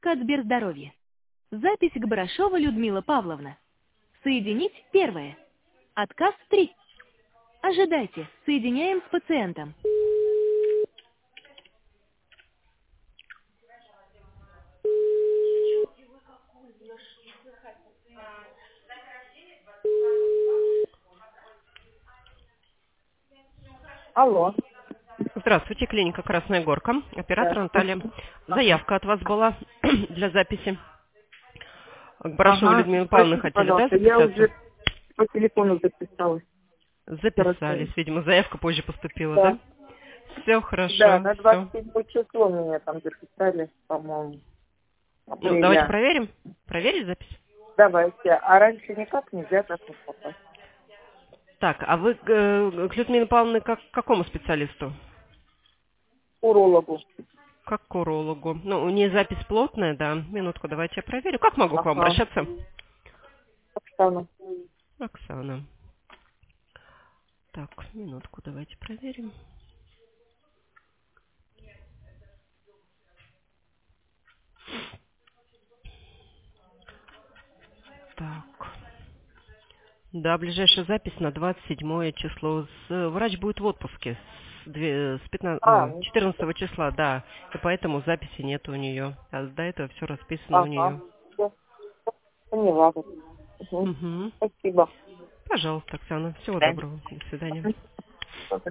от Сберздоровья. Запись к Барашова Людмила Павловна. Соединить первое. Отказ 3. Ожидайте, соединяем с пациентом. Алло. Здравствуйте, клиника «Красная горка». Оператор Здравствуйте. Наталья. Ага. Заявка от вас была для записи. К Барашову Ага. Людмиле Павловне Простите, хотели, да, пожалуйста, я записаться? уже по телефону записалась. Записались. Короче. Видимо, заявка позже поступила, да? Да. Все Да, хорошо, на все. 27 число меня там записали, по-моему, Ну, давайте апреля. проверим. Проверить запись? Давайте. А раньше никак нельзя так вот попасть. Так, а вы к Людмиле Павловне как к какому специалисту? К урологу. Как к урологу. Ну, у нее запись плотная, да. Минутку, давайте я проверю. Как могу к вам Ага. обращаться? Оксана. Оксана. Так, минутку, давайте проверим. Так. Да, ближайшая запись на 27 число. Врач будет в отпуске с 15, Ну, 14 числа, да. И поэтому записи нет у нее. А до этого все расписано у ага. нее. Всё, поняла. Угу. Угу. Спасибо. Пожалуйста, Оксана. Всего Да. доброго. До свидания. Мгм.